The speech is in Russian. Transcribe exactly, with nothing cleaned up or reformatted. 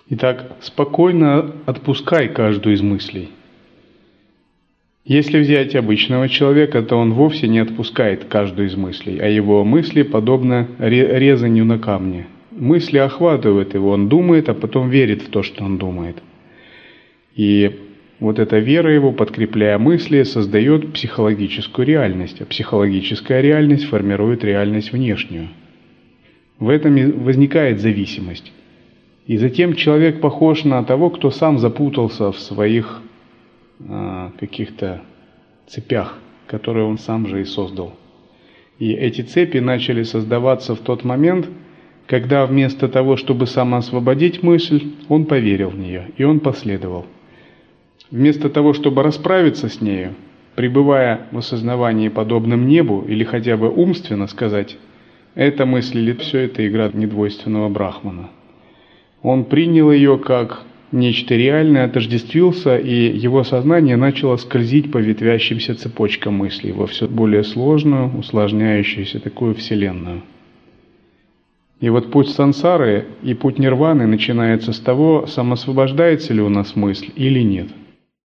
Итак, спокойно отпускай каждую из мыслей. Если взять обычного человека, то он вовсе не отпускает каждую из мыслей, а его мысли подобны резанию на камне. Мысли охватывают его, он думает, а потом верит в то, что он думает. И вот эта вера его, подкрепляя мысли, создает психологическую реальность, а психологическая реальность формирует реальность внешнюю. В этом и возникает зависимость. И затем человек похож на того, кто сам запутался в своих э, каких-то цепях, которые он сам же и создал. И эти цепи начали создаваться в тот момент, когда вместо того, чтобы самоосвободить мысль, он поверил в нее, и он последовал. Вместо того, чтобы расправиться с нею, пребывая в осознавании подобным небу, или хотя бы умственно сказать, эта мысль или все это игра недвойственного брахмана, он принял ее как нечто реальное, отождествился, и его сознание начало скользить по ветвящимся цепочкам мыслей во все более сложную, усложняющуюся такую вселенную. И вот путь сансары и путь нирваны начинается с того, самосвобождается ли у нас мысль или нет.